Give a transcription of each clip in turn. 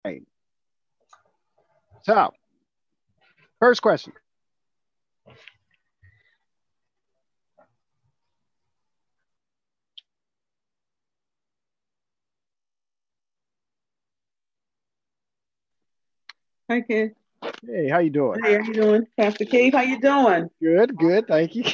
So, first question. Hi, kid. Hey, how you doing? Hey, how you doing? Pastor Keith, how you doing? Good, good. Thank you.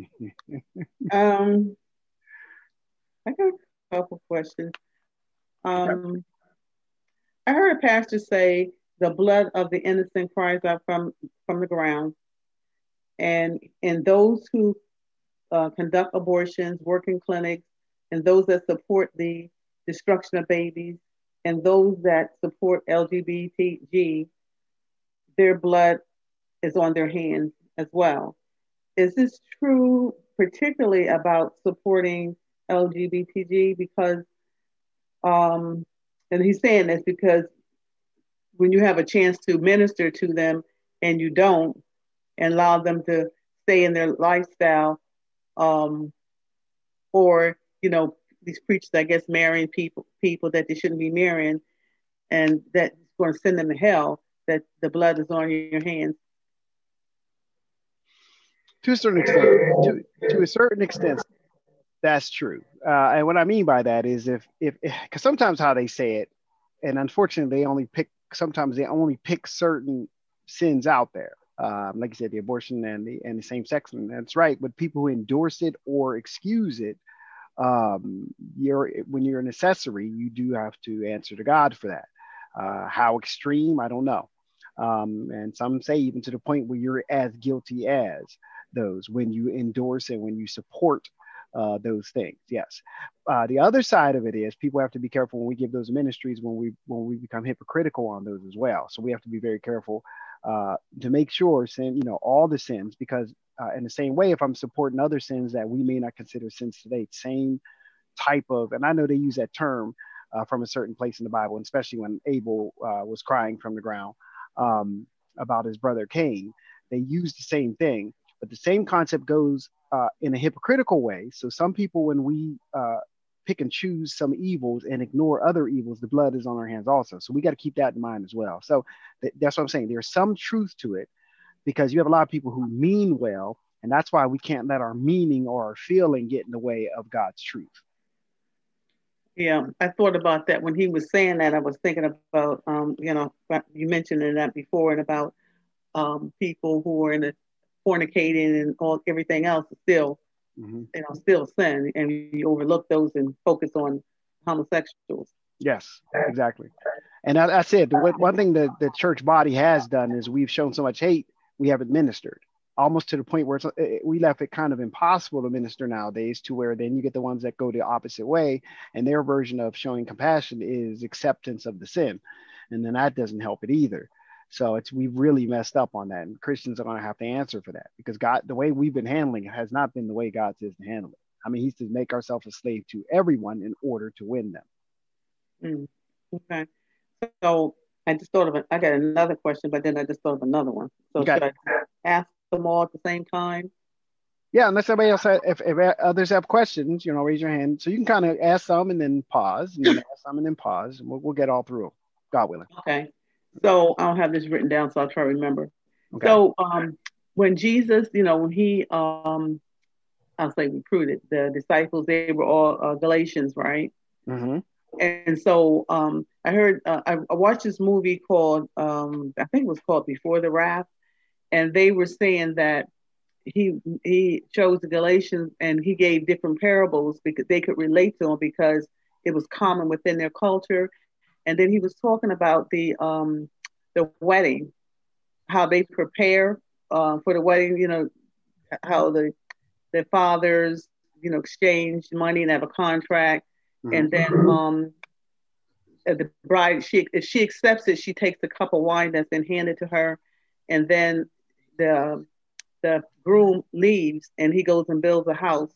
Um, I got a couple questions. Okay. Um, I heard a pastor say the blood of the innocent cries out from the ground, and those who conduct abortions, work in clinics, and those that support the destruction of babies, and those that support LGBTG, their blood is on their hands as well. Is this true, particularly about supporting LGBTG? Because, um, and he's saying this because when you have a chance to minister to them and you don't, and allow them to stay in their lifestyle, um, or these preachers, I guess, marrying people that they shouldn't be marrying, and that's going to send them to hell. That the blood is on your hands. To a certain extent, to a certain extent, that's true. And what I mean by that is if because sometimes how they say it, and unfortunately they only pick sometimes they only pick certain sins out there. Like you said, the abortion and the same sex, and that's right. But people who endorse it or excuse it, you're when you're an accessory, you do have to answer to God for that. How extreme, I don't know. And some say even to the point where you're as guilty as those when you endorse and when you support those things. Yes. The other side of it is people have to be careful when we give those ministries when we become hypocritical on those as well. So we have to be very careful to make sure sin, all the sins, because in the same way, if I'm supporting other sins that we may not consider sins today, same type of, and I know they use that term from a certain place in the Bible, and especially when Abel was crying from the ground about his brother Cain, they use the same thing, but the same concept goes in a hypocritical way. So some people, when we pick and choose some evils and ignore other evils, the blood is on our hands also. So we got to keep that in mind as well. So that's what I'm saying. There's some truth to it because you have a lot of people who mean well, and that's why we can't let our meaning or our feeling get in the way of God's truth. Yeah, I thought about that when he was saying that. I was thinking about, you mentioned that before, and about people who are in the fornicating and all everything else is still, Mm-hmm. still sin, and you overlook those and focus on homosexuals. Yes, exactly. And that's it. One thing that the church body has done is we've shown so much hate, we haven't ministered almost to the point where we left it kind of impossible to minister nowadays, to where then you get the ones that go the opposite way, and their version of showing compassion is acceptance of the sin. And then that doesn't help it either. So we've really messed up on that. And Christians are going to have to answer for that, because God, the way we've been handling it has not been the way God says to handle it. I mean, he's to make ourselves a slave to everyone in order to win them. Mm, okay. So I just thought of it. I got another question, but then I just thought of another one. So Okay. should I ask them all at the same time? Yeah, unless somebody else, if others have questions, raise your hand. So you can kind of ask some and then pause, and then ask some and then pause, and we'll get all through 'em, God willing. Okay. So I don't have this written down, so I'll try to remember. Okay. So when Jesus, when he, I'll say recruited the disciples, they were all Galatians, right? Mm-hmm. And so I heard, I watched this movie called, I think it was called Before the Wrath, and they were saying that he chose the Galatians and he gave different parables because they could relate to them because it was common within their culture. And then he was talking about the wedding, how they prepare for the wedding. How the fathers exchange money and have a contract, Mm-hmm. and then the bride, she if she accepts it, she takes a cup of wine that's been handed to her, and then the the groom leaves and he goes and builds a house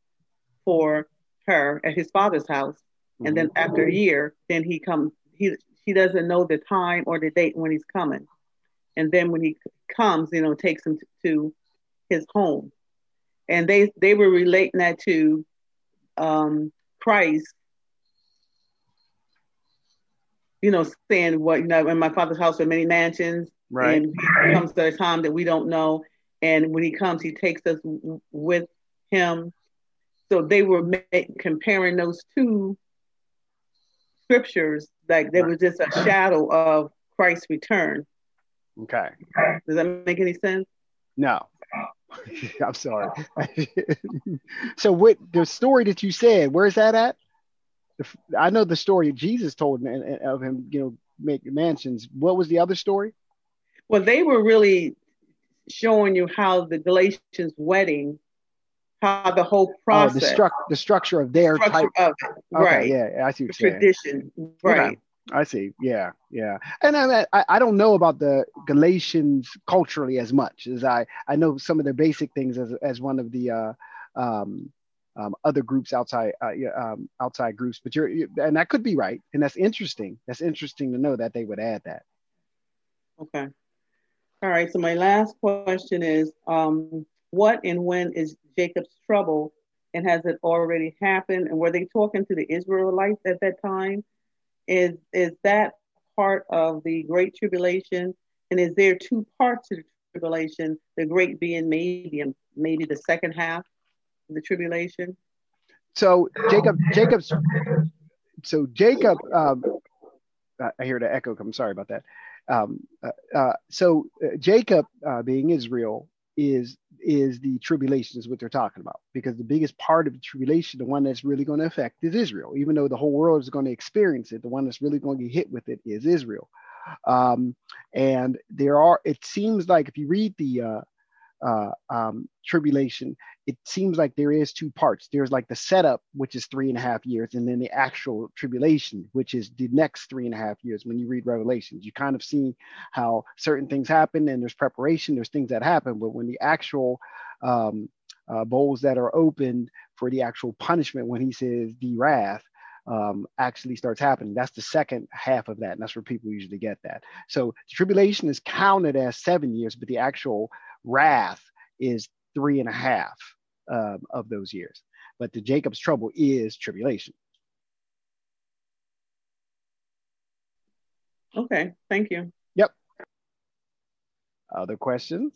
for her at his father's house. And Mm-hmm. then after a year, then he comes. He doesn't know the time or the date when he's coming. And then when he comes, takes him to his home. And they were relating that to Christ saying what, in my father's house are many mansions, Right. and he comes at a time that we don't know. And when he comes, he takes us with him. So they were comparing those two scriptures, like there Right. was just a shadow of Christ's return. Okay. Does that make any sense? No. I'm sorry. So what the story that you said, where's that at? I know the story Jesus told of him, making mansions. What was the other story? Well, they were really showing you how the Galatians wedding, how the whole Oh, process, the structure of their structure type. of it, Okay, right? yeah, I see The what you're saying. tradition, Okay, right? I see. Yeah, yeah. And I don't know about the Galatians culturally as much as I know some of their basic things as one of the um, other groups outside groups. But and that could be right, and that's interesting. That's interesting to know that they would add that. Okay. All right. So my last question is, what and when is Jacob's trouble, and has it already happened? And were they talking to the Israelites at that time? Is that part of the Great Tribulation? And is there two parts to the tribulation? The great being maybe the second half of the tribulation. So Jacob. I hear the echo. I'm sorry about that. Jacob, being Israel, is the tribulation is what they're talking about, because the biggest part of the tribulation, the one that's really going to affect, is Israel. Even though the whole world is going to experience it, the one that's really going to get hit with it is Israel. And it seems like if you read the tribulation, it seems like there is two parts. There's like the setup, which is 3.5 years, and then the actual tribulation, which is the next 3.5 years. When you read Revelations, you kind of see how certain things happen, and there's preparation, there's things that happen, but when the actual bowls that are opened for the actual punishment, when he says the wrath, actually starts happening. That's the second half of that, and that's where people usually get that. So the tribulation is counted as 7 years, but the actual wrath is 3.5 of those years. But the Jacob's trouble is tribulation. Okay, thank you. Yep. Other questions?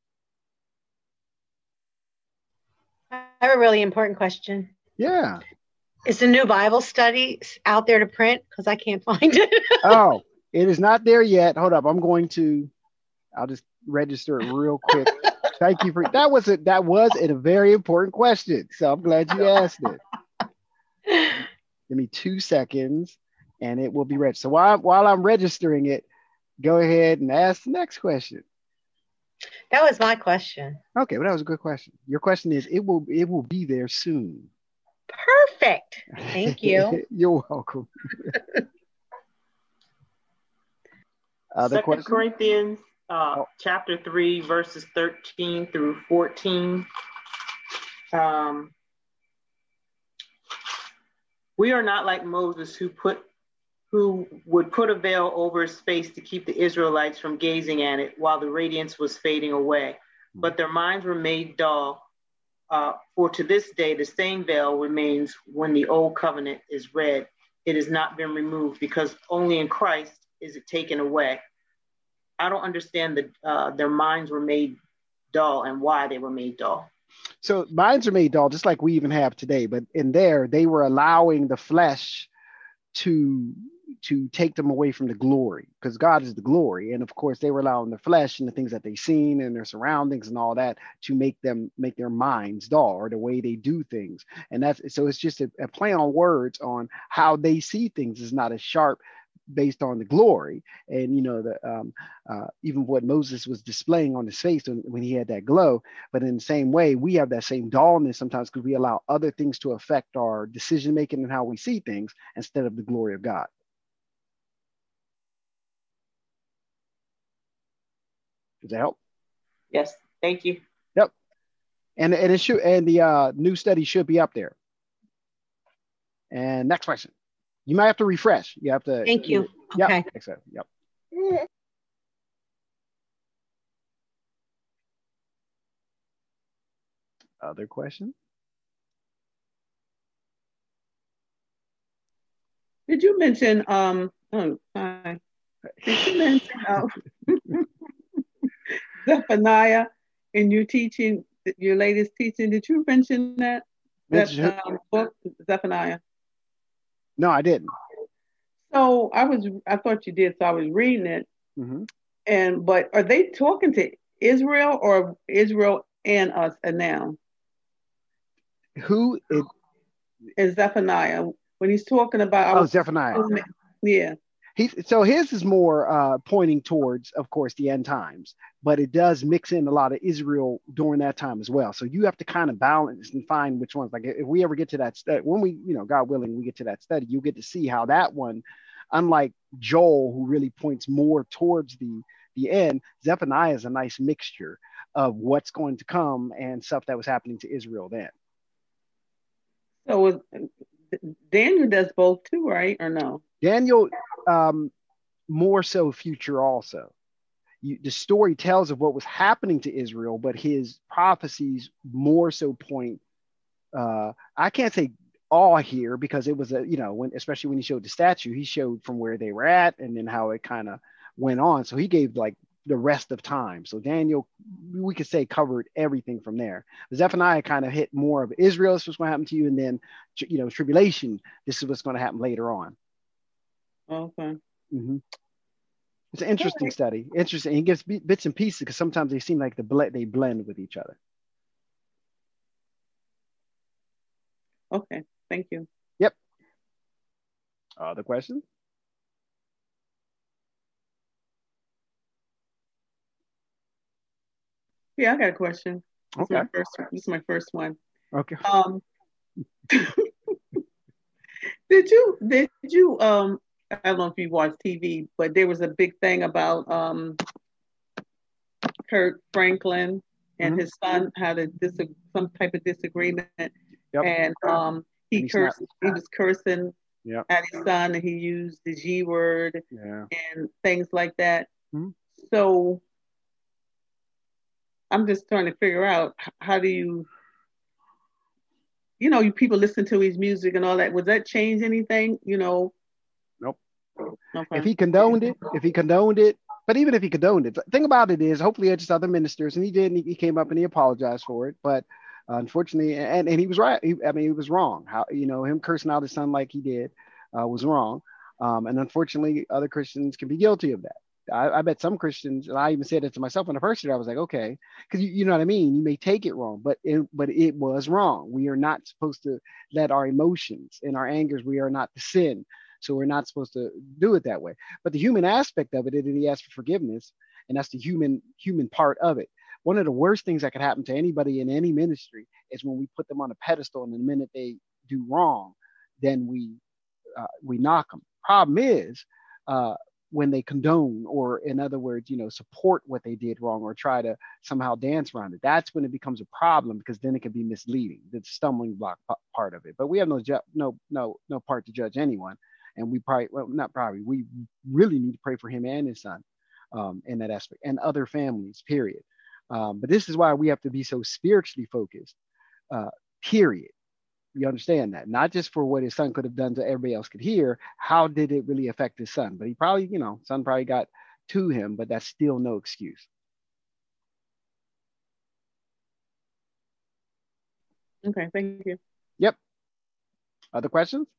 I have a really important question. Yeah. Is the new Bible study out there to print? Because I can't find it. Oh, it is not there yet. Hold up. I'll just register it real quick. Thank you for that. Was a very important question. So I'm glad you asked it. Give me 2 seconds and it will be ready. So while I'm registering it, go ahead and ask the next question. That was my question. Okay, well, that was a good question. Your question is, it will be there soon. Perfect. Thank you. You're welcome. Other 2 questions? Corinthians chapter 3, verses 13 through 14. We are not like Moses, who would put a veil over his face to keep the Israelites from gazing at it while the radiance was fading away. But their minds were made dull. For to this day, the same veil remains when the old covenant is read. It has not been removed, because only in Christ is it taken away. I don't understand that their minds were made dull and why they were made dull. So minds are made dull, just like we even have today. But in there, they were allowing the flesh to take them away from the glory, because God is the glory. And of course, they were allowing the flesh and the things that they've seen and their surroundings and all that to make their minds dull, or the way they do things. And it's just a play on words on how they see things is not as sharp based on the glory. And even what Moses was displaying on his face when he had that glow. But in the same way, we have that same dullness sometimes, because we allow other things to affect our decision making and how we see things instead of the glory of God. Does that help? Yes, thank you. Yep. And it should, and the new study should be up there. And next question. You might have to refresh. You have to. Thank you. Okay. Yep. Yep. Other questions? Did you mention Oh, hi. Did you mention Zephaniah in your teaching, your latest teaching? Did you mention that book, Zephaniah? No, I didn't. So I thought you did. So I was reading it, but are they talking to Israel or Israel and us now? Who is Zephaniah when he's talking about? Zephaniah. Yeah. So his is more pointing towards, of course, the end times, but it does mix in a lot of Israel during that time as well. So you have to kind of balance and find which ones. Like if we ever get to that study, when we, God willing, we get to that study, you get to see how that one, unlike Joel, who really points more towards the end, Zephaniah is a nice mixture of what's going to come and stuff that was happening to Israel then. So Daniel does both too, right? Or no? Daniel, more so future also. The story tells of what was happening to Israel, but his prophecies more so point, I can't say all here because it was especially when he showed the statue, he showed from where they were at and then how it kind of went on. So he gave like the rest of time. So Daniel, we could say, covered everything from there. Zephaniah kind of hit more of Israel, this was going to happen to you, and then tribulation, this is what's going to happen later on. Okay. Mm-hmm. It's an interesting study. Interesting. He gives bits and pieces because sometimes they seem like they blend with each other. Okay. Thank you. Yep. Other questions? Yeah, I got a question. Okay. This is my first one. Okay. Did you I don't know if you watch TV, but there was a big thing about Kurt Franklin and his son had some type of disagreement, and he was cursing at his son, and he used the G word and things like that. So I'm just trying to figure out how do you people listen to his music and all that. Would that change anything? Nope. Okay. If he condoned it, but even if he condoned it, the thing about it is, hopefully it's other ministers, and he did, and he came up and he apologized for it. But unfortunately, and he was right. He was wrong. How him cursing out his son like he did was wrong. And unfortunately, other Christians can be guilty of that. I bet some Christians, and I even said it to myself when I first did, I was like, okay, because you know what I mean? You may take it wrong, but it was wrong. We are not supposed to let our emotions and our angers, we are not to sin. So we're not supposed to do it that way. But the human aspect of it, and he asked for forgiveness, and that's the human part of it. One of the worst things that could happen to anybody in any ministry is when we put them on a pedestal, and the minute they do wrong, then we knock them. Problem is, when they condone, or in other words, support what they did wrong or try to somehow dance around it, that's when it becomes a problem, because then it can be misleading, the stumbling block part of it. But we have no part to judge anyone. And we we really need to pray for him and his son in that aspect, and other families, period. But this is why we have to be so spiritually focused, period. You understand that? Not just for what his son could have done to everybody else could hear. How did it really affect his son? But he probably, son probably got to him, but that's still no excuse. Okay, thank you. Yep. Other questions?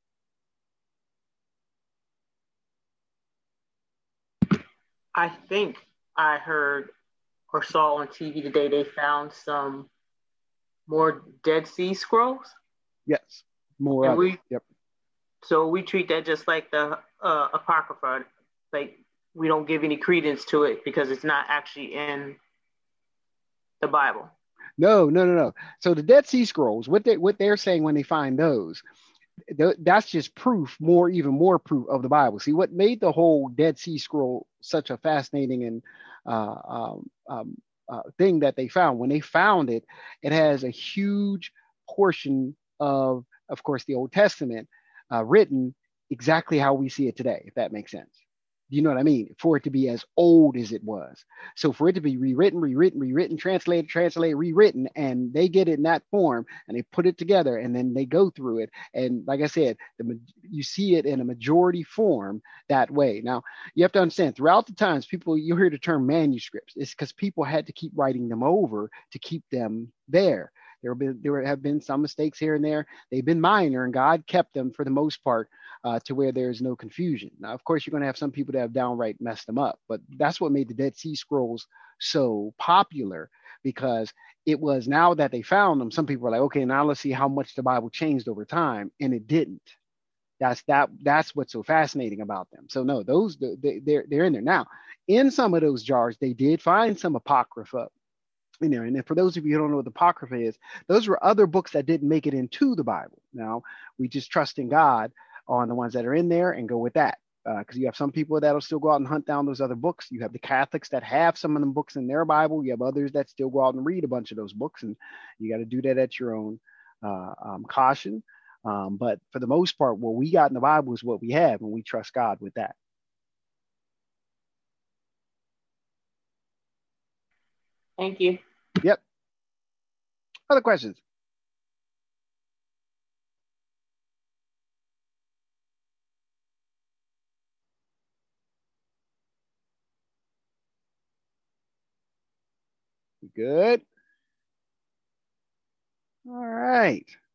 I think I heard or saw on TV today they found some more Dead Sea Scrolls. Yes, more. Yep. So we treat that just like the Apocrypha. Like, we don't give any credence to it because it's not actually in the Bible. No. So the Dead Sea Scrolls, what they're saying when they find those, that's just even more proof of the Bible. See, what made the whole Dead Sea Scroll such a fascinating and thing that they found, when they found it, it has a huge portion of course, the Old Testament written exactly how we see it today, if that makes sense. Do you know what I mean? For it to be as old as it was. So for it to be rewritten, translated, rewritten, and they get it in that form and they put it together and then they go through it. And like I said, you see it in a majority form that way. Now, you have to understand throughout the times, people, you hear the term manuscripts. It's because people had to keep writing them over to keep them there. There have been some mistakes here and there. They've been minor, and God kept them for the most part to where there's no confusion. Now, of course, you're going to have some people that have downright messed them up, but that's what made the Dead Sea Scrolls so popular, because it was, now that they found them, some people were like, okay, now let's see how much the Bible changed over time, and it didn't. That's what's so fascinating about them. So no, those they're in there now. In some of those jars, they did find some apocrypha in there. And for those of you who don't know what the Apocrypha is, those were other books that didn't make it into the Bible. Now, we just trust in God on the ones that are in there and go with that. Because you have some people that'll still go out and hunt down those other books. You have the Catholics that have some of them books in their Bible. You have others that still go out and read a bunch of those books. And you got to do that at your own caution. But for the most part, what we got in the Bible is what we have, and we trust God with that. Thank you. Yep. Other questions? Good. All right.